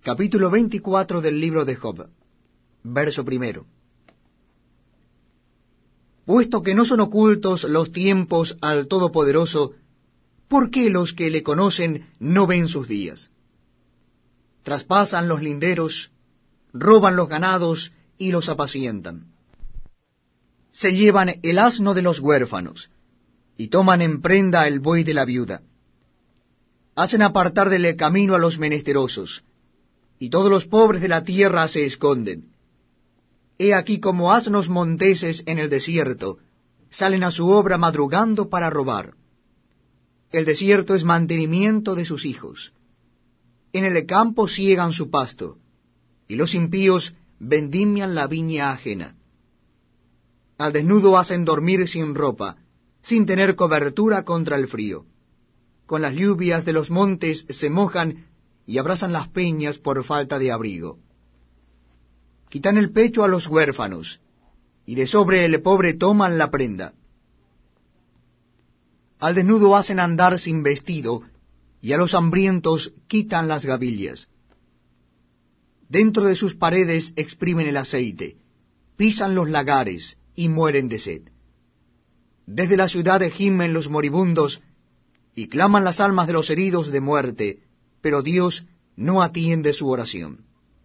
Capítulo 24 del libro de Job. Verso primero. Puesto que no son ocultos los tiempos al Todopoderoso, ¿por qué los que le conocen no ven sus días? Traspasan los linderos, roban los ganados y los apacientan. Se llevan el asno de los huérfanos, y toman en prenda el buey de la viuda. Hacen apartar del camino a los menesterosos, y todos los pobres de la tierra se esconden. He aquí como asnos monteses en el desierto, salen a su obra madrugando para robar. El desierto es mantenimiento de sus hijos. En el campo siegan su pasto, y los impíos vendimian la viña ajena. Al desnudo hacen dormir sin ropa, sin tener cobertura contra el frío. Con las lluvias de los montes se mojan y abrazan las peñas por falta de abrigo. Quitan el pecho a los huérfanos, y de sobre el pobre toman la prenda. Al desnudo hacen andar sin vestido, y a los hambrientos quitan las gavillas. Dentro de sus paredes exprimen el aceite, pisan los lagares, y mueren de sed. Desde la ciudad gimen los moribundos, y claman las almas de los heridos de muerte, pero Dios no atiende su oración.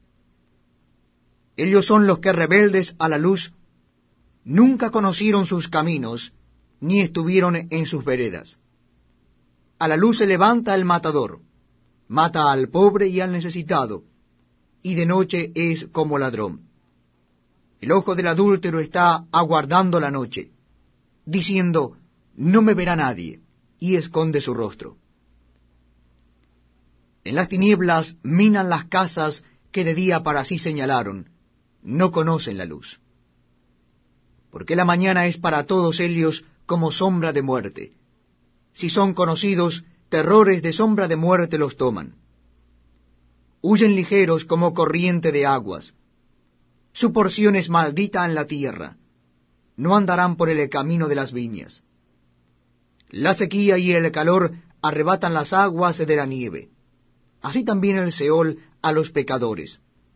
Ellos son los que rebeldes a la luz, nunca conocieron sus caminos, ni estuvieron en sus veredas. A la luz se levanta el matador, mata al pobre y al necesitado, y de noche es como ladrón. El ojo del adúltero está aguardando la noche, diciendo, no me verá nadie, y esconde su rostro. En las tinieblas minan las casas que de día para sí señalaron, no conocen la luz. Porque la mañana es para todos ellos como sombra de muerte. Si son conocidos, terrores de sombra de muerte los toman. Huyen ligeros como corriente de aguas. Su porción es maldita en la tierra. No andarán por el camino de las viñas. La sequía y el calor arrebatan las aguas de la nieve. Así también el Seol a los pecadores.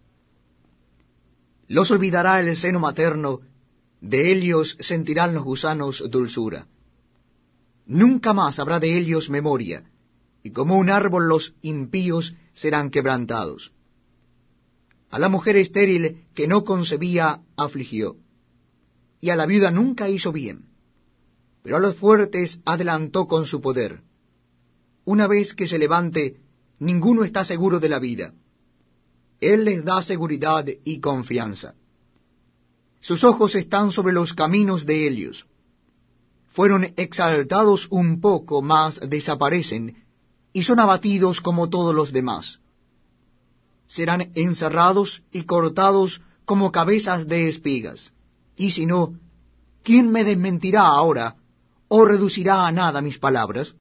Los olvidará el seno materno, de ellos sentirán los gusanos dulzura. Nunca más habrá de ellos memoria, y como un árbol los impíos serán quebrantados. A la mujer estéril que no concebía afligió, y a la viuda nunca hizo bien, pero a los fuertes adelantó con su poder. Una vez que se levante, ninguno está seguro de la vida. Él les da seguridad y confianza. Sus ojos están sobre los caminos de ellos. Fueron exaltados un poco, mas desaparecen, y son abatidos como todos los demás. Serán encerrados y cortados como cabezas de espigas. Y si no, ¿quién me desmentirá ahora, o reducirá a nada mis palabras?